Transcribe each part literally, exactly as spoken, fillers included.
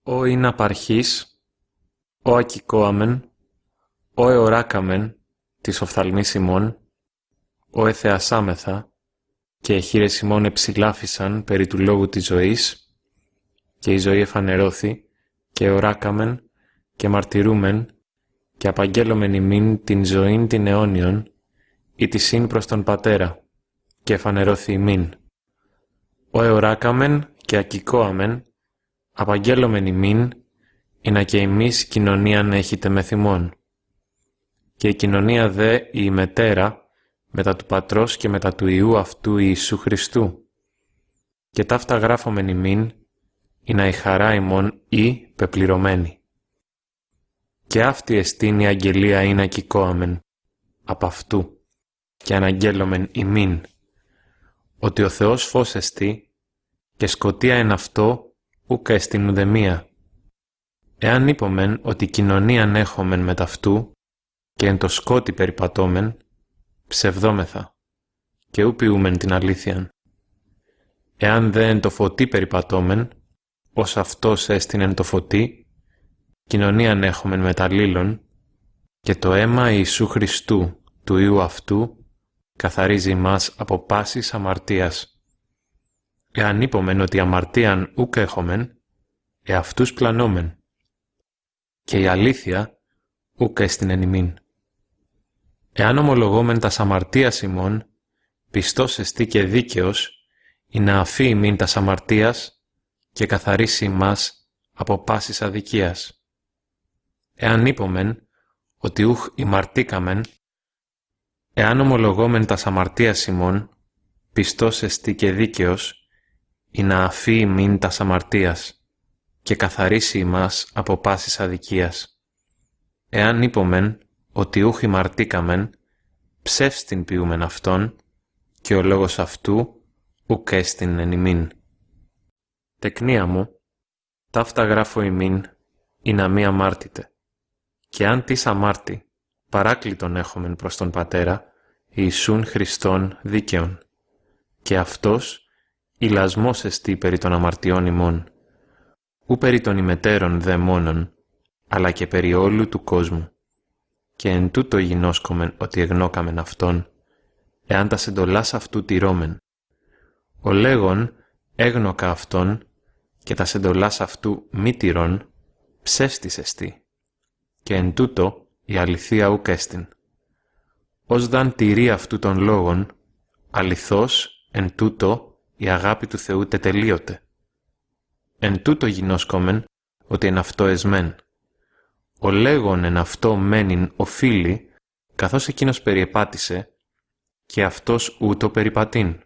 Ο ειν απαρχής, ο ακικόαμεν, ο εωράκαμεν της οφθαλμής ημών, ο εθεασάμεθα, και εχείρες ημών εψηλάφισαν περί του λόγου της ζωής, και η ζωή εφανερώθη, και εωράκαμεν, και μαρτυρούμεν, και απαγγέλλομεν ημίν την ζωήν την αιώνιον, ή τη σύν προς τον Πατέρα, και εφανερώθη ημίν. Ο εωράκαμεν και ακικόαμεν, απαγγέλλομεν ημίν, ειναι και ημείς κοινωνίαν έχετε μεθ ημών. Και η κοινωνία δε η ημετέρα, μετά του Πατρός και μετά του Υιού αυτού Ιησού Χριστού. Και ταύτα γράφομεν ημίν, ειναι η χαρά ημών ή πεπληρωμένη. Και αυτή εστίν η αγγελία ειν ακικόαμεν, απ' αυτού, και αναγγέλλομεν ημίν, ότι ο Θεός φως εστί, και σκοτία εν αυτό ούκα εστιν ουδεμία. Εάν είπομεν ότι κοινωνίαν έχομεν μετ' αυτού, και εν το σκότι περιπατώμεν, ψευδόμεθα, και ου ποιούμεν την αλήθειαν. Εάν δε εν το φωτί περιπατώμεν, ως αυτός έστιν εν το φωτί, κοινωνίαν έχομεν μεταλλήλων, και το αίμα Ιησού Χριστού, του Υιού αυτού, καθαρίζει μας από πάσης αμαρτίας. Εάν είπομεν ότι αμαρτίαν ούκ έχομεν, εαυτούς πλανόμεν, και η αλήθεια ούκ έστιν εν ημίν. Εάν ομολογόμεν τας αμαρτίας ημών, πιστός εστί και δίκαιος, ή να αφή ημίν τας αμαρτίας και καθαρίσει ημάς από πάσης αδικίας. Εάν είπομεν ότι ούχ ημαρτήκαμεν, εάν ομολογόμεν τας αμαρτίας ημών, πιστός εστί και δίκαιος, ή να αφή ημίν τας αμαρτίας και καθαρίσει ημάς από πάσης αδικίας. Εάν είπομεν ότι ούχ ημαρτήκαμεν, ψεύστην ποιούμεν αυτόν, και ο λόγος αυτού ουκ έστιν εν ημίν. Τεκνία μου, ταύτα γράφω ημίν, ή να μη αμάρτητε. Και αν τις αμάρτη, παράκλητον έχομεν προς τον Πατέρα, Ιησούν Χριστόν δίκαιον. Και αυτός ηλασμός εστί περί των αμαρτιών ημών, ου περί των ημετέρων δε μόνον, αλλά και περί όλου του κόσμου. Και εν τούτο γινώσκομεν ότι εγνώκαμεν αυτόν, εάν τας εντολάς αυτού τηρώμεν. Ο λέγον έγνωκα αυτόν, και τας εντολάς αυτού μη τηρών, ψεύστης εστί, και εν τούτο η αληθεία ουκ έστιν. Ως δαν τηρεί αυτού των λόγων, αληθώς εν τούτο η αγάπη του Θεού τετελείωται. Εν τούτο γινώσκομεν ότι εν αυτό εσμέν. Ο λέγον εν αυτό μένειν οφείλει, καθώς εκείνος περιεπάτησε, και αυτός ούτω περιπατήν.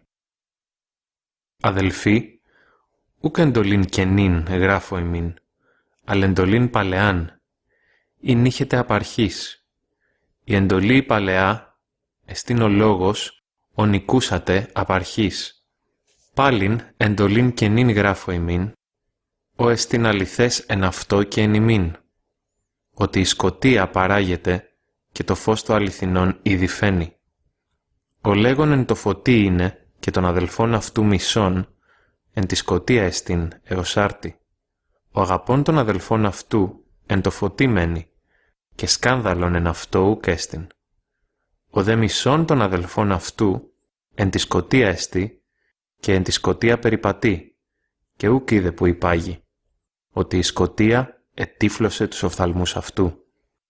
Αδελφοί, ούκ εντολήν καινήν γράφω ημίν, αλλά εντολήν παλαιάν, ή νύχεται απαρχής. Η εντολή η παλαιά, εστίν ο λόγος, ο νικούσατε απαρχής. Πάλιν εντολήν καινήν γράφω ημίν, ο εστίν αληθές εν αυτό και εν ημίν, ότι η σκοτία παράγεται και το φως του αληθινών ήδη φαίνει. Ο λέγον εν το φωτί είναι και των αδελφών αυτού μισών, εν τη σκοτία εστίν έως άρτη. Ο αγαπών των αδελφών αυτού εν το φωτί μένει, και σκάνδαλον εν αυτό ουκ έστιν. Ο δε μισών των αδελφών αυτού εν τη σκοτία εστί, και εν τη σκοτία περιπατεί, και ουκ είδε που υπάγει, ότι η σκοτία ετύφλωσε τους οφθαλμούς αυτού.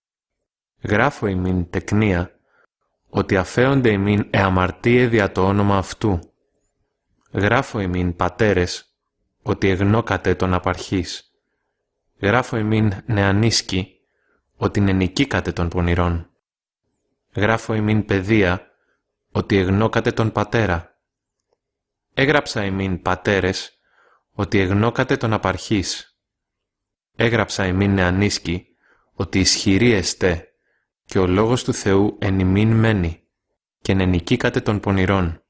Γράφω ημίν τεκνία, ότι αφέονται ημίν εαμαρτίε δια το όνομα αυτού. Γράφω ημίν πατέρες, ότι εγνώκατε τον απαρχής. Γράφω ημίν νεανίσκοι, ότι νενικήκατε των πονηρών. Γράφω ημίν παιδεία, ότι εγνώκατε τον πατέρα. Έγραψα ημίν πατέρες, ότι εγνώκατε τον απαρχής. Έγραψα ημίν νεανίσκοι, ότι ισχυροί εστέ, και ο λόγος του Θεού εν ημίν μένει, και νενικήκατε των πονηρών.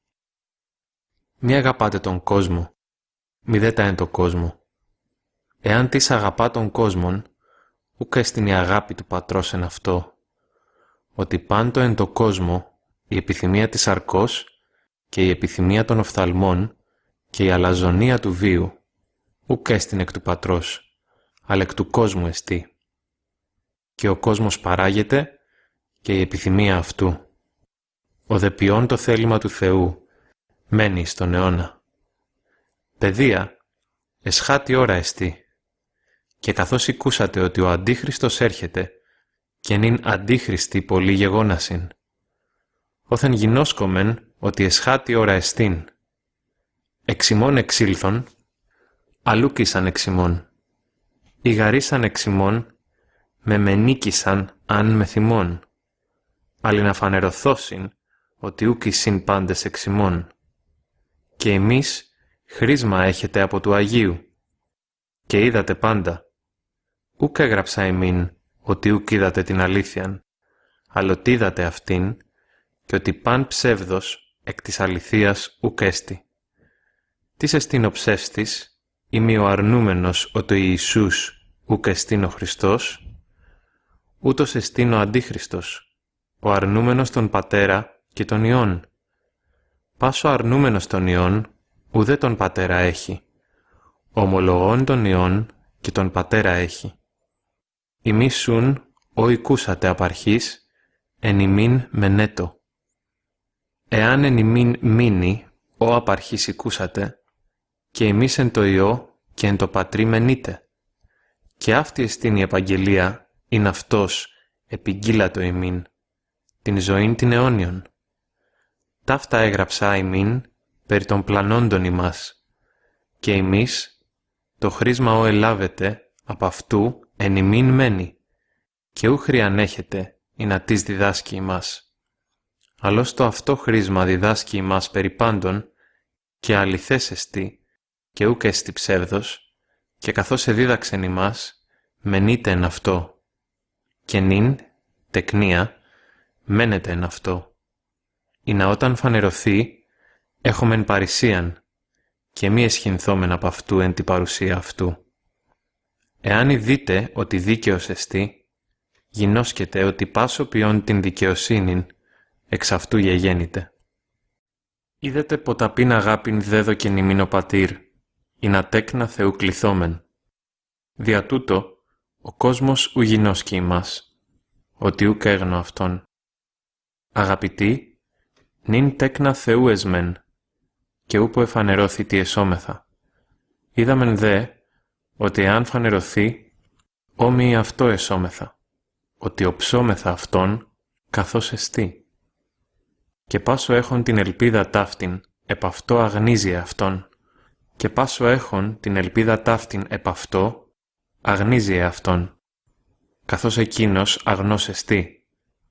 Μη αγαπάτε τον κόσμο, μη δε τα εν το κόσμο. Εάν τις αγαπά τον κόσμον, ούκ έστιν η αγάπη του Πατρός εν αυτό, ότι πάντο εν το κόσμο η επιθυμία της σαρκός και η επιθυμία των οφθαλμών και η αλαζονία του βίου, ουκ έστιν εκ του Πατρός, αλλά εκ του κόσμου εστί. Και ο κόσμος παράγεται και η επιθυμία αυτού. Ο δε ποιών το θέλημα του Θεού μένει στον αιώνα. Παιδεία, εσχάτη ώρα εστί. Και καθώς ακούσατε ότι ο Αντίχριστος έρχεται, και νυν αντίχριστοι πολλοί γεγόνασιν. Όθεν γινώσκομεν ότι εσχάτη ώρα εστίν. Εξιμών εξήλθον, αλούκησαν εξιμών. Ιγαρίσαν εξιμών, με μενίκησαν αν με θυμών. Αλλη να φανερωθώσιν ότι ούκησιν πάντες εξιμών. Και εμείς χρήσμα έχετε από του Αγίου. Και είδατε πάντα. Ούκ έγραψα εμήν ότι ούκ είδατε την αλήθειαν, αλλά ότι είδατε αυτήν και ότι παν ψεύδος εκ της αληθείας ούκ έστι. Τις εστίν ο ψεύστης, ημί ο αρνούμενος ότι ο Ιησούς ούκ εστίν ο Χριστός, ούτως εστίν ο Αντίχριστος, ο αρνούμενος τον Πατέρα και τον Υιόν. Πάσο αρνούμενος τον Υιόν, ουδέ τον Πατέρα έχει, ομολογών τον Υιόν και τον Πατέρα έχει. Ημείς σουν, ο οικούσατε απ' αρχής, εν ημίν μενέτο. Εάν εν ημίν μείνει, ο απ' αρχής οικούσατε, και εμείς εν το Υιό και εν το Πατρί μενείτε. Και αυτή εστίν η επαγγελία, ειν αυτός επιγγείλατο ημίν, την ζωήν την αιώνιον. Ταύτα έγραψα ημίν περί των πλανόντων ημάς, και εμείς το χρήσμα ο ελάβετε απ' αυτού εν ημίν μένει, και ου χρειανέχετε ή να τις διδάσκει ημάς. Αλλώς το αυτό χρήσμα διδάσκει ημάς περί πάντων, και αληθές εστι, και ούκ εστι ψεύδος, και καθώς εδίδαξεν ημάς, μενείτε εν αυτό, και νυν, τεκνία, μένετε εν αυτό, ή να όταν φανερωθεί, έχομεν παρησίαν, και μη εσχυνθόμεν απ' αυτού εν τη παρουσία αυτού. Εάν ειδείτε ότι δίκαιος εστί, γινώσκετε ότι πάσο ποιόν την δικαιοσύνην εξ αυτού γεγέννητε. Είδετε ποταπήν αγάπην δέδοκεν ημίν ο Πατήρ, ή να τέκνα Θεού κληθόμεν. Δια τούτο, ο κόσμος ου γινώσκει ημάς, ότι ούκ έγνω αυτόν. Αγαπητοί, νυν τέκνα Θεού εσμεν, και ούπο εφανερώθη τι εσώμεθα. Είδαμεν δε, ότι εάν φανερωθεί, όμοιοι αυτό εσώμεθα, ότι οψώμεθα αυτόν καθώς εστί. Και πάσο έχων την ελπίδα ταύτην, επ' αυτό αγνίζει αυτόν, και πάσο έχων την ελπίδα ταύτην επ' αυτό, αγνίζει αυτόν, καθώς εκείνος αγνός εστί.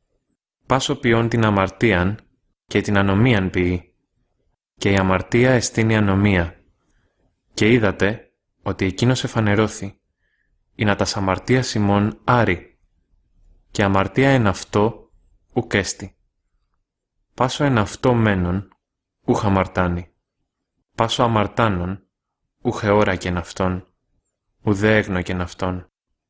Πάσο ποιόν την αμαρτίαν και την ανομίαν ποιεί, και η αμαρτία εστίν η ανομία, και είδατε ότι εκείνος εφανερώθη, ή να τας αμαρτίας ημών άρει, και αμαρτία εν αυτό ουκ έστι. Πάσο εν αυτό μένον, ούχ αμαρτάνει. Πάσο αμαρτάνων, ούχ εώρακεν αυτόν, ουδέ έγνωκεν αυτόν.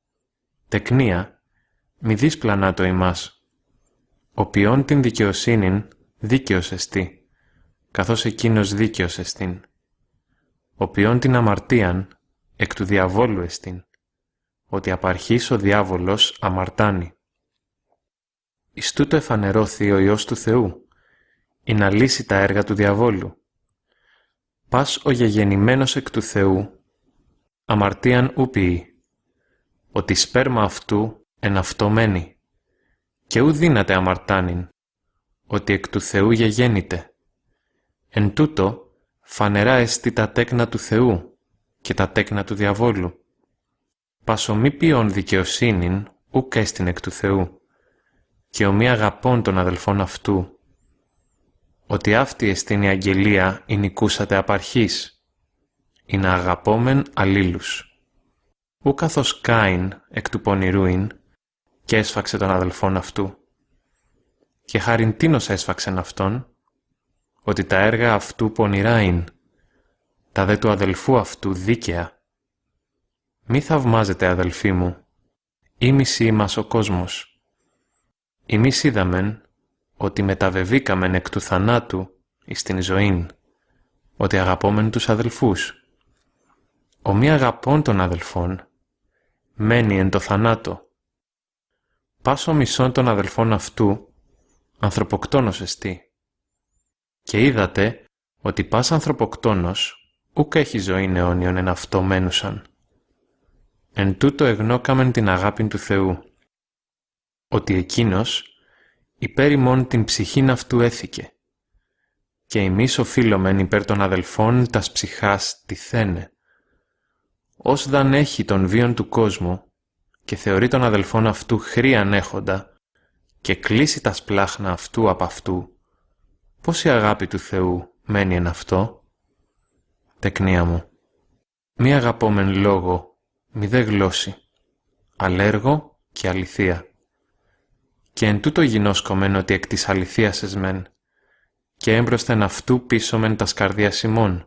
Τεκνία, μη δύσπλανά το ημάς. Ο ποιόν την δικαιοσύνην δίκαιος εστί, καθώς εκείνος δίκαιος εστίν. Ο ποιόν την αμαρτίαν εκ του διαβόλου εστίν, ότι απ' αρχής ο διάβολος αμαρτάνει. Εις τούτο εφανερώθη ο Υιός του Θεού, ή να λύσει τα έργα του διαβόλου. Πας ο γεγεννημένος εκ του Θεού, αμαρτίαν ου ποιεί, ότι σπέρμα αυτού εν αυτό μένει, και ου δύναται αμαρτάνειν, ότι εκ του Θεού γεγέννηται. Εν τούτο φανερά εστι τα τέκνα του Θεού και τα τέκνα του διαβόλου. Πάσο μη ποιον δικαιοσύνην ουκ έστιν εκ του Θεού, και ο μη αγαπών των αδελφών αυτού, ότι αυτή εστίν η αγγελία η νικούσατε απ' αρχής, ή να αγαπόμεν αλλήλους. Ου καθώς Κάιν εκ του πονηρούειν, και έσφαξε τον αδελφόν αυτού. Και χάριν τίνος έσφαξεν αυτόν, ότι τα έργα αυτού πονηρά ειν, τα δε του αδελφού αυτού δίκαια. Μη θαυμάζετε, αδελφοί μου, ήμισι ημάς ο κόσμος. Εμείς είδαμεν ότι μεταβεβήκαμεν εκ του θανάτου εις την ζωήν, ότι αγαπόμεν τους αδελφούς. Ο μη αγαπών των αδελφών, μένει εν το θανάτο. Πάσο μισόν των αδελφών αυτού, ανθρωποκτόνος εστί. Και είδατε ότι πας ανθρωποκτόνος ουκ έχει ζωήν αιώνιον εν αυτό μένουσαν. Εν τούτο εγνώκαμεν την αγάπην του Θεού, ότι εκείνος υπέρ ημών την ψυχήν αυτού έθηκε, και εμείς οφείλομεν υπέρ των αδελφών τας ψυχάς τυθένε. Ως δαν έχει τον βίον του κόσμου και θεωρεί τον αδελφόν αυτού χρίαν έχοντα και κλείσει τα σπλάχνα αυτού απ' αυτού, πώς η αγάπη του Θεού μένει εν αυτό? Τεκνία μου, μη αγαπόμεν λόγο, μη δε γλώσση, αλλά έργο και αληθεία. Και εν τούτο γινώσκομεν ότι εκ της αληθείας εσμεν, και έμπροσθεν αυτού πίσωμεν τας καρδίας ημών.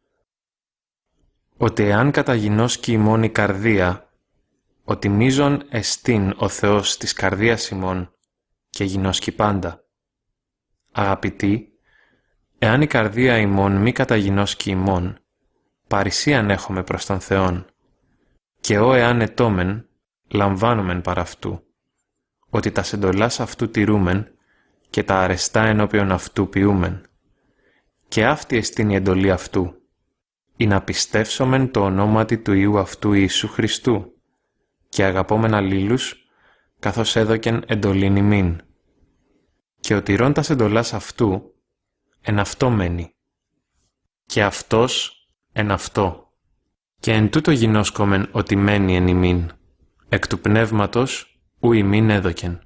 Ότι εάν καταγινώσκει ημών η καρδία, ότι μείζον εστίν ο Θεός της καρδίας ημών, και γινώσκει πάντα. Αγαπητοί, εάν η καρδία ημών μη καταγινώσκει ημών, παρησίαν έχομαι προς τον Θεόν, και ώ εάν ετώμεν, λαμβάνομεν παρά αυτού, ότι τα εντολάς αυτού τηρούμεν και τα αρεστά ενώπιον αυτού ποιούμεν. Και αυτή εστίν η εντολή αυτού, ή να πιστεύσομεν το ονόματι του Υιού αυτού Ιησού Χριστού, και αγαπόμεν αλλήλους, καθώς έδωκεν εντολήν ημίν. Και ο τηρών τας εντολάς αυτού, εν αυτό μένει, και αυτός εν αυτό. Και εν τούτο γινώσκομεν ότι μένει εν ημίν, εκ του πνεύματος ου ημίν έδωκεν.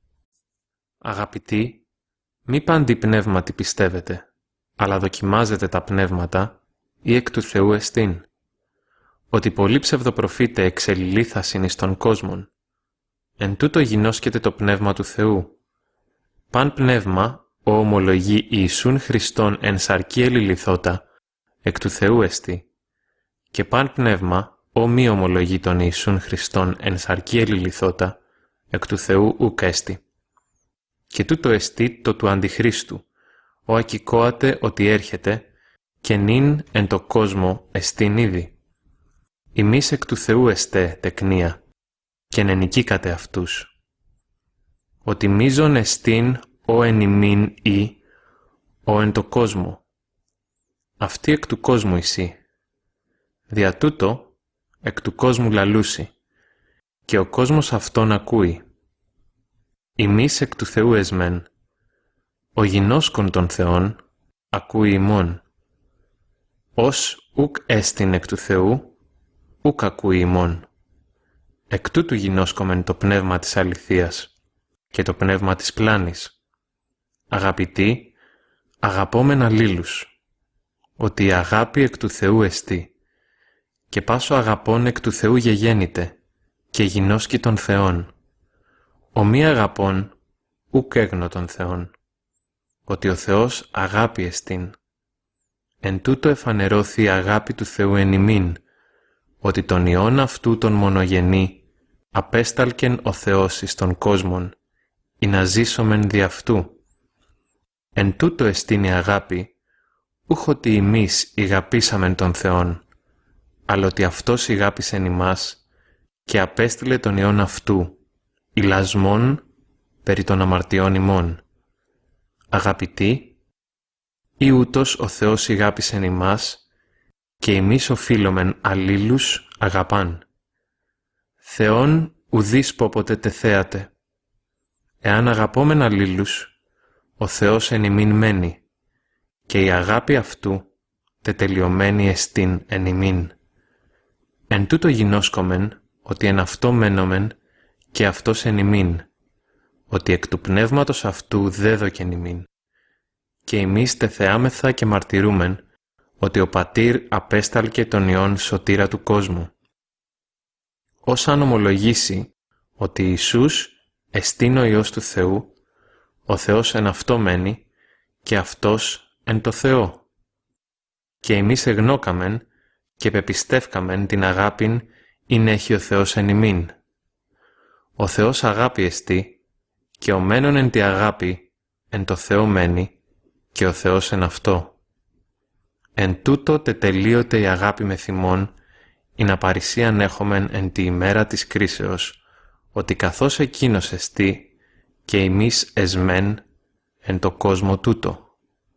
Αγαπητοί, μη πάντι πνεύματι πιστεύετε, αλλά δοκιμάζετε τα πνεύματα ή εκ του Θεού εστίν, ότι πολλοί ψευδοπροφήτε εξελιλήθασιν εις των κόσμων. Εν τούτο γινώσκεται το πνεύμα του Θεού. Παν πνεύμα, ο ομολογεί Ιησούν Χριστόν εν σαρκή ελιληθώτα, εκ του Θεού εστι, και παν πνεύμα, ο μη ομολογεί τον Ιησούν Χριστόν εν σαρκή ελιληθώτα, εκ του Θεού ουκ έστι. Και τούτο εστί το του Αντιχρίστου, ο ακικόατε ότι έρχεται, και νυν εν το κόσμο εστίν ήδη. Ημείς εκ του Θεού εστέ τεκνία, και νενικήκατε αυτούς. Ότι μείζον εστίν ο εν ημίν ή, ο εν το κόσμο. Αυτή εκ του κόσμου εισί. Δια τούτο εκ του κόσμου λαλούσι, και ο κόσμος αυτόν ακούει. Ημείς εκ του Θεού εσμεν, ο γινώσκον των Θεών ακούει ημών. Ως ουκ έστιν εκ του Θεού, ουκ ακούει ημών. Εκ τούτου γινώσκομεν το πνεύμα της αληθείας και το πνεύμα της πλάνης. Αγαπητοί, αγαπόμεν αλλήλους, ότι η αγάπη εκ του Θεού εστί, και πάσο αγαπών εκ του Θεού γεγέννηται, και γινώσκει των Θεών. Ο μη αγαπών ουκ έγνω των Θεών, ότι ο Θεός αγάπη εστίν. Εν τούτο εφανερώθη η αγάπη του Θεού εν ημίν, ότι τον Υιόν αυτού τον μονογενή απέσταλκεν ο Θεός εις τον κόσμον, ή να ζήσομεν δι' αυτού. Εν τούτο εστίν η αγάπη, ούχ ότι εμείς ηγαπήσαμεν τον Θεόν, αλλά ότι Αυτός ηγάπησεν ημάς και απέστειλε τον Υιόν αυτού, ηλασμόν περί των αμαρτιών ημών. Αγαπητοί, ή ούτως ο Θεός ηγάπησεν ημάς, και εμείς οφείλομεν αλλήλους αγαπάν. Θεόν ουδείς πόποτε τεθέατε. Εάν αγαπόμεν αλλήλους, ο Θεός εν ημίν μένει, και η αγάπη αυτού τετελειωμένη εστίν εν ημίν. Εν τούτο γινώσκομεν, ότι εν αυτό μένομεν, και αυτός εν ημίν, ότι εκ του πνεύματος αυτού δέδωκεν ημίν. Και εμείς τεθεάμεθα και μαρτυρούμεν, ότι ο Πατήρ απέσταλκε τον Υιόν σωτήρα του κόσμου. Ως αν ομολογήσει ότι Ιησούς εστίν ο Υιός του Θεού, ο Θεός εν αυτό μένει και αυτός εν το Θεό. Και εμείς εγνώκαμεν και πεπιστεύκαμεν την αγάπην ειν έχει ο Θεός εν ημίν. Ο Θεός αγάπη εστί, και ο μένον εν τη αγάπη εν το Θεό μένει, και ο Θεός εν αυτό. Εν τούτο τετελείωται η αγάπη μεθ ημών, ειν απαρησίαν έχομεν εν τη ημέρα της κρίσεως, ότι καθώς εκείνος εστί και εμείς εσμέν εν το κόσμο τούτο.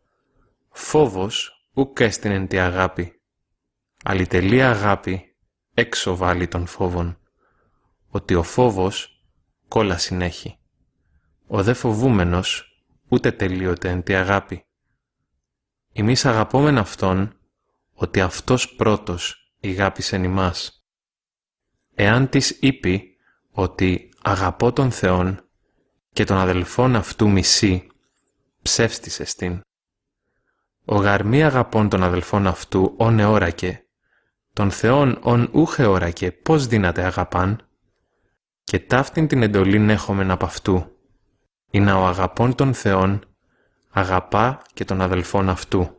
Φόβος ουκ έστιν εν τη αγάπη, αλλητελή αγάπη έξω βάλει των φόβων, ότι ο φόβος κόλασιν έχει. Ο δε φοβούμενος ούτε τελείωται εν τη αγάπη. Εμείς αγαπόμεν Αυτόν, ότι Αυτός πρώτος ηγάπησεν ημάς. Εάν της είπει ότι αγαπώ τον Θεόν και τον αδελφόν αυτού μισεί, ψεύστης εστίν. Ο γαρ μη αγαπών τον αδελφόν αυτού όν εώρακε, τον Θεόν όν ούχ εώρακε πώς δύναται αγαπάν, και ταύτην την εντολήν έχομεν απ' αυτού, ή να ο αγαπών τον Θεόν αγαπά και τον αδελφόν αυτού.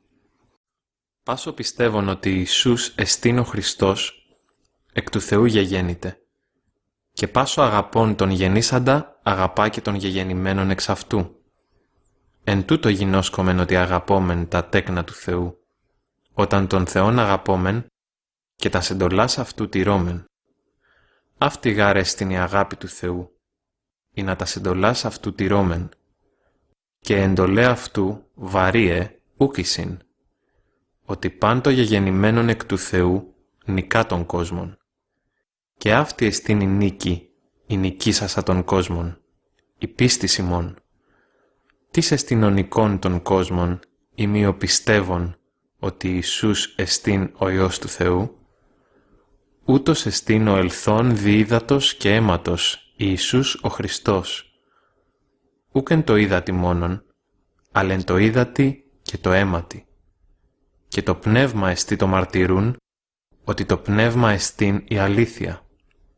Πάσο πιστεύων ότι Ιησούς εστίν ο Χριστός, εκ του Θεού γεγέννηται, και πάσο αγαπών τον γεννήσαντα αγαπά και τον γεγεννημένον εξ αυτού. Εν τούτο γινώσκομεν ότι αγαπόμεν τα τέκνα του Θεού, όταν τον Θεόν αγαπόμεν και τα εντολάς αυτού τηρώμεν. Αυτή γάρ εστιν η αγάπη του Θεού, ή να τα εντολάς αυτού τηρώμεν, και εντολέ αυτού βαρύε ούκησιν, ότι πάντο γεγεννημένον εκ του Θεού νικά των κόσμων, και αυτή εστιν η νίκη, η νικήσασα των κόσμων, η πίστης ημών. Τις εστιν ο νικών των κόσμων, ημί ο πιστεύων ότι Ιησούς εστιν ο Υιός του Θεού, ούτως εστιν ο ελθόν διίδατος και αίματος Ιησούς ο Χριστός. Ούκεν το είδατι μόνον, αλλά εν το είδατι και το αίματι. Και το πνεύμα εστί το μαρτυρούν, ότι το πνεύμα εστίν η αλήθεια.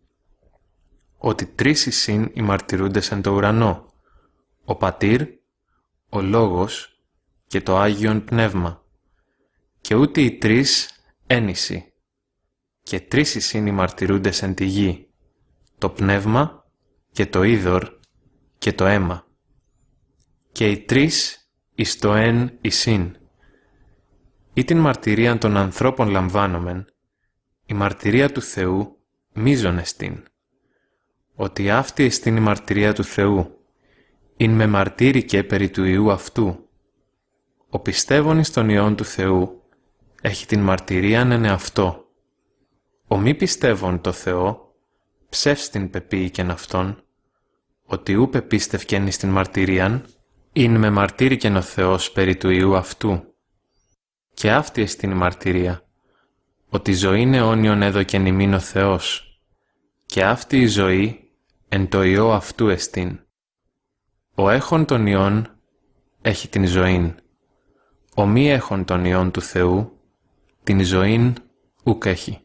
Ότι τρεις εισιν οι μαρτυρούντες εν το ουρανό, ο Πατήρ, ο Λόγος και το Άγιον Πνεύμα, και ούτε οι τρεις ένισι, και τρεις εισιν οι μαρτυρούντες εν τη γη, το Πνεύμα και το Είδωρ και το αίμα, και οι τρεις εις το εν εισιν. Ή την μαρτυρίαν των ανθρώπων λαμβάνομεν, η μαρτυρία του Θεού μείζον εστίν, ότι αυτή εστίν η μαρτυρία του Θεού, ειν με μαρτύρηκε περί του Υιού αυτού. Ο πιστεύων εις τον Υιόν του Θεού έχει την μαρτυρίαν εν εαυτό. Ο μη πιστεύων το Θεό ψεύστην πεποίηκεν αυτόν, ότι ου πεπίστευκεν εις την μαρτυρίαν, ειν με μαρτύρηκεν ο Θεός περί του Υιού αυτού. Και αυτή εστίν η μαρτυρία, ότι ζωήν αιώνιον έδωκεν ημίν ο Θεός, και αυτή η ζωή εν το Υιό αυτού εστίν. Ο έχων των Υιών έχει την ζωήν, ο μη έχων των Υιών του Θεού την ζωήν ουκ έχει.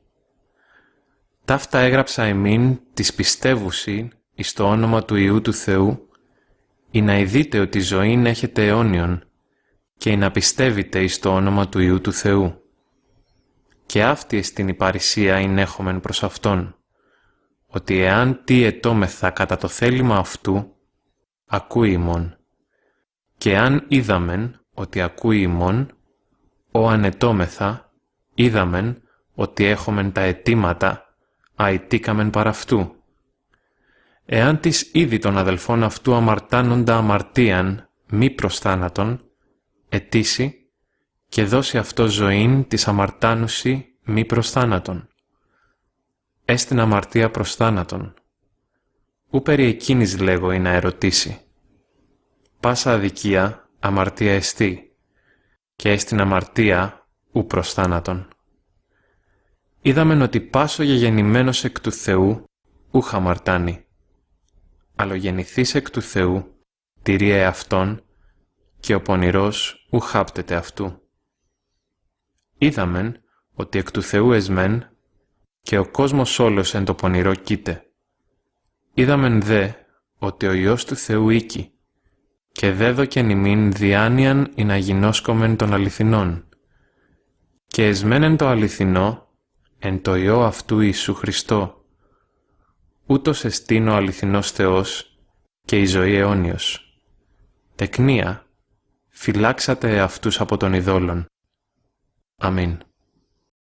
Ταύτα έγραψα εμήν της πιστεύουσι εις το όνομα του Υιού του Θεού, ή να ειδείτε ότι ζωήν έχετε αιώνιον, και ή να πιστεύετε εις το όνομα του Υιού του Θεού. Και αυτή εστιν η παρησία ειν έχομεν προς Αυτόν, ότι εάν τι ετώμεθα κατά το θέλημα αυτού, ακούει ημών. Και αν είδαμεν ότι ακούει ημών, ο ανετώμεθα, είδαμεν ότι έχομεν τα αιτήματα, αητήκαμεν παρ' αυτού. Εάν της είδη των αδελφών αυτού αμαρτάνοντα αμαρτίαν, μη προς θάνατον, αιτήσει και δώσει αυτό ζωήν της αμαρτάνουσι μη προς θάνατον. Έστιν αμαρτία προς θάνατον. Ού περί εκείνης λέγω ή να ερωτήσει. Πάσα αδικία αμαρτία εστί, και έστιν αμαρτία ου προς θάνατον. Είδαμεν ότι πάσο γεγεννημένος εκ του Θεού ούχ αμαρτάνει, αλλά ο γεννηθής εκ του Θεού τηρεί εαυτόν, και ο πονηρός ου χάπτεται αυτού. Είδαμεν ότι εκ του Θεού εσμέν, και ο κόσμος όλος εν το πονηρό κοίται. Είδαμεν δε ότι ο Υιός του Θεού οίκει, και δέδοκεν ημίν διάνοιαν ή να γινώσκομεν των αληθινών, και εσμένεν το αληθινό εν το Υιό αυτού Ιησού Χριστό. Ούτως εστίν ο αληθινός Θεός και η ζωή αιώνιος. Τεκνία, φυλάξατε αυτούς από των ειδόλων. Αμήν.